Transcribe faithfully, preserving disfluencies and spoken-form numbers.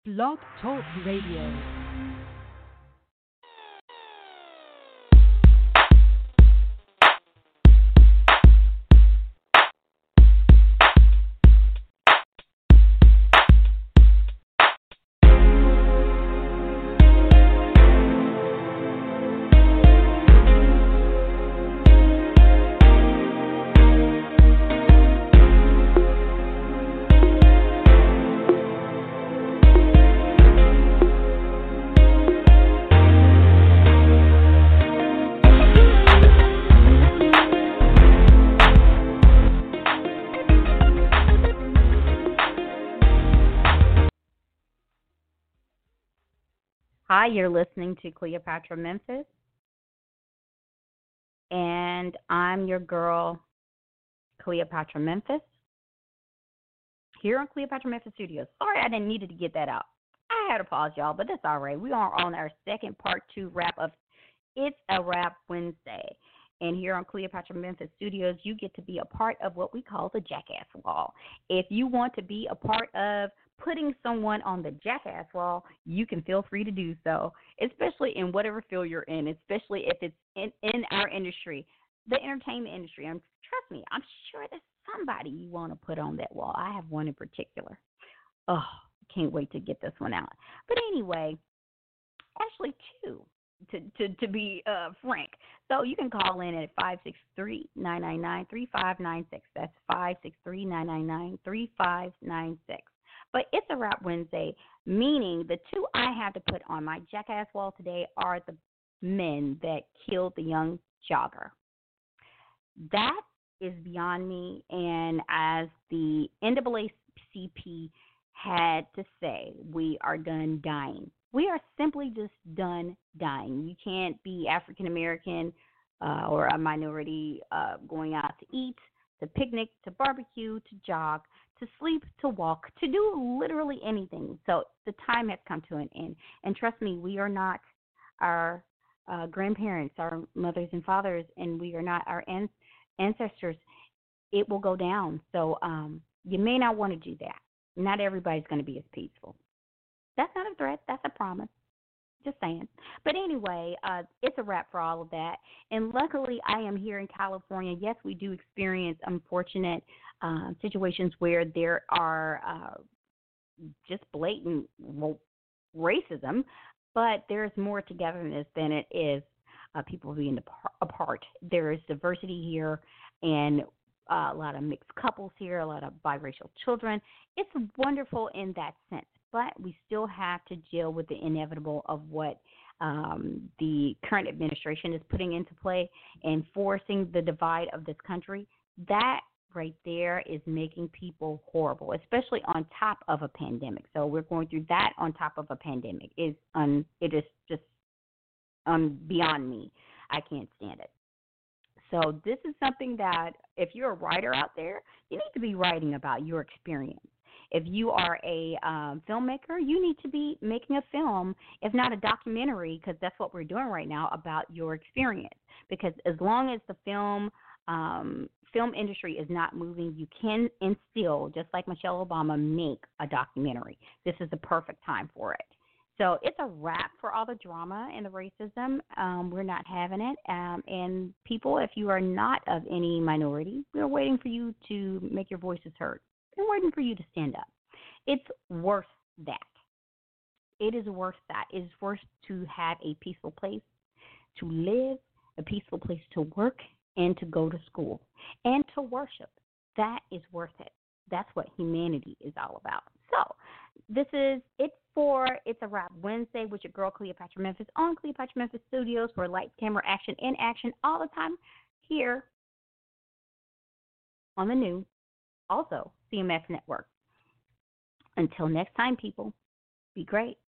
Blog Talk Radio. Hi, you're listening to Cleopatra Memphis, and I'm your girl, Cleopatra Memphis, here on Cleopatra Memphis Studios. Sorry I didn't need to get that out. I had to pause, y'all, but that's all right. We are on our second part two wrap of It's a Wrap Wednesday. And here on Cleopatra Memphis Studios, you get to be a part of what we call the Jackass Wall. If you want to be a part of putting someone on the Jackass Wall, you can feel free to do so, especially in whatever field you're in, especially if it's in, in our industry, the entertainment industry. And trust me, I'm sure there's somebody you want to put on that wall. I have one in particular. Oh, can't wait to get this one out. But anyway, actually two. To, to, to be uh, frank. So you can call in at five six three, nine nine nine, three five nine six. That's five six three, nine nine nine, three five nine six. But it's a Wrap Wednesday, meaning the two I have to put on my Jackass Wall today are the men that killed the young jogger. That is beyond me, and as the N double A C P had to say, we are done dying. We are simply just done dying. You can't be African American uh, or a minority uh, going out to eat, to picnic, to barbecue, to jog, to sleep, to walk, to do literally anything. So the time has come to an end. And trust me, we are not our uh, grandparents, our mothers and fathers, and we are not our an- ancestors. It will go down. So um, you may not want to do that. Not everybody's going to be as peaceful. That's not a threat. That's a promise. Just saying. But anyway, uh, it's a wrap for all of that. And luckily, I am here in California. Yes, we do experience unfortunate uh, situations where there are uh, just blatant racism, but there's more togetherness than it is uh, people being apart. There is diversity here, and uh, a lot of mixed couples here, a lot of biracial children. It's wonderful in that sense. But we still have to deal with the inevitable of what um, the current administration is putting into play and forcing the divide of this country. That right there is making people horrible, especially on top of a pandemic. So we're going through that on top of a pandemic. Is un, it is just um, beyond me. I can't stand it. So this is something that if you're a writer out there, you need to be writing about your experience. If you are a um, filmmaker, you need to be making a film, if not a documentary, because that's what we're doing right now, about your experience. Because as long as the film um, film industry is not moving, you can and still, just like Michelle Obama, make a documentary. This is the perfect time for it. So it's a wrap for all the drama and the racism. Um, we're not having it. Um, and people, if you are not of any minority, we're waiting for you to make your voices heard. We're waiting for you to stand up. It's worth that. It is worth that. It is worth to have a peaceful place to live, a peaceful place to work, and to go to school, and to worship. That is worth it. That's what humanity is all about. So this is it for It's a Wrap Wednesday with your girl Cleopatra Memphis on Cleopatra Memphis Studios, for lights, camera, action, in action all the time here on the new, also C M S Network. Until next time, people, be great.